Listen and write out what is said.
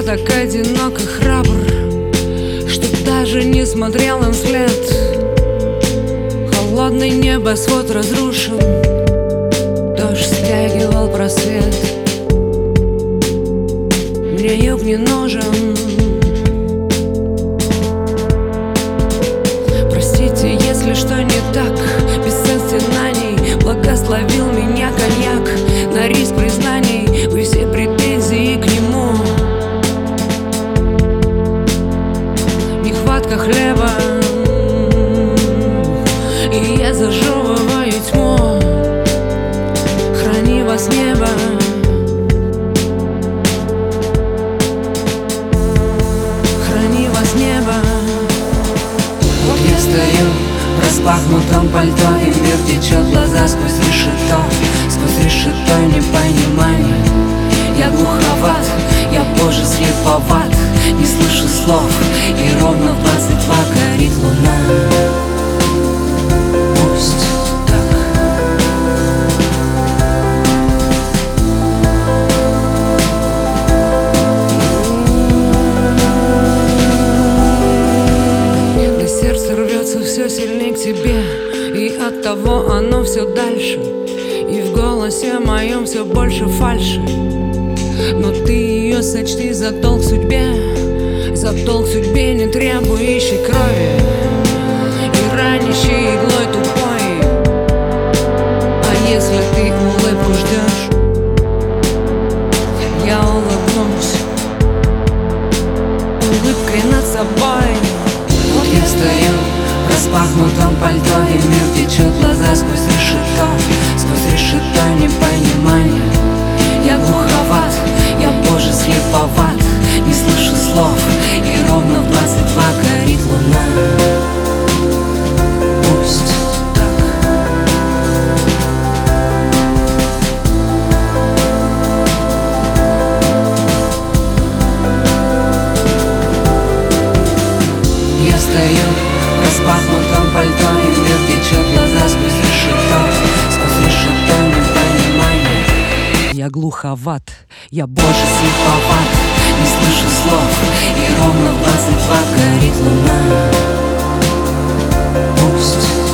так одинок и храбр, что даже не смотрел им вслед. Холодный небосвод разрушен, дождь стягивал просвет. Мне юг не нужен. Простите, если что не так, без стенаний благословил меня коньяк. На риск признаний вы все претензии к нему. Нехватка хлеба, и я зажевываю тьму. Храни вас небо, храни вас небо. Вот я стою в распахнутом пальто, и мир течет глаза сквозь решето непонимание. Я глуховат, я боже слеповат, не слышу слов, и ровно в 22 горит луна. Пусть так. Да сердце рвется все сильнее к тебе, и оттого оно все дальше, и в голосе моем все больше фальши. Но ты ее сочти за долг судьбе, не требующей крови и ранящей иглой тупой. А если ты улыбку ждешь, я улыбнусь улыбкой над собой. Вот я стою в распахнутом пальто, и мир течет глаза сквозь решето непонимание. Я глуховат, я боже слеповат, не слышу слов, и ровно в 22 горит луна. Пусть так. Я стою в распахнутом пальто, и мир течет глаза сквозь решето непонимание. Я глуховат, я боже слеповат, Не слышу слов, и ровно в 22 горит луна. Пусть